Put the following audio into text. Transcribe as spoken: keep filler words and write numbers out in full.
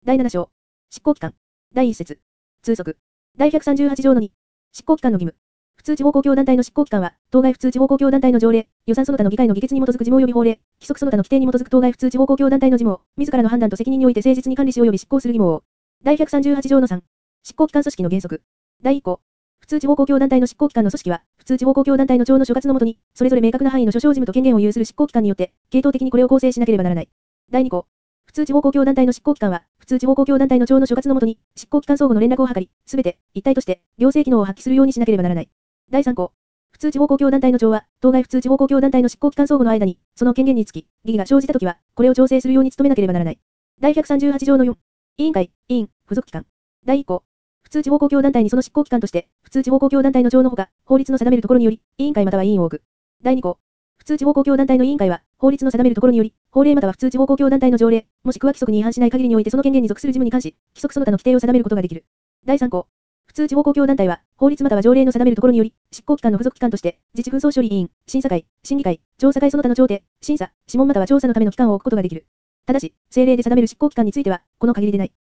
だいなな章。執行機関。だいいち節。通則。だいひゃくさんじゅうはち条のに。執行機関の義務。普通地方公共団体の執行機関は、当該普通地方公共団体の条例、予算その他の議会の議決に基づく事務及び法令、規則その他の規定に基づく当該普通地方公共団体の事務を、自らの判断と責任において誠実に管理し及び執行する義務を。だいひゃくさんじゅうはち条のさん。執行機関組織の原則。だいいっ項。普通地方公共団体の執行機関の組織は、普通地方公共団体の長の所轄の下に、それぞれ明確な範囲の諸小事務と権限を有する執行機関によって、系統的にこれを構成しなければならない。だいに項。普通地方公共団体の執行機関は、普通地方公共団体の長の所轄の下に、執行機関相互の連絡を図り、すべて、一体として、行政機能を発揮するようにしなければならない。だいさん項。普通地方公共団体の長は、当該普通地方公共団体の執行機関相互の間に、その権限につき、疑義が生じたときは、これを調整するように努めなければならない。だいひゃくさんじゅうはち条のよん。委員会、委員、付属機関。だいいっ項。普通地方公共団体にその執行機関として、普通地方公共団体の長のほか、法律の定めるところにより、委員会または委員を置く。だいに項。普通地方公共団体の委員会は、法律の定めるところにより、法令または普通地方公共団体の条例、もしくは規則に違反しない限りにおいてその権限に属する事務に関し、規則その他の規定を定めることができる。だいさん項。普通地方公共団体は、法律または条例の定めるところにより、執行機関の付属機関として、自治紛争処理委員、審査会、審議会、調査会その他の調停、審査、諮問または調査のための機関を置くことができる。ただし、政令で定める執行機関については、この限りでない。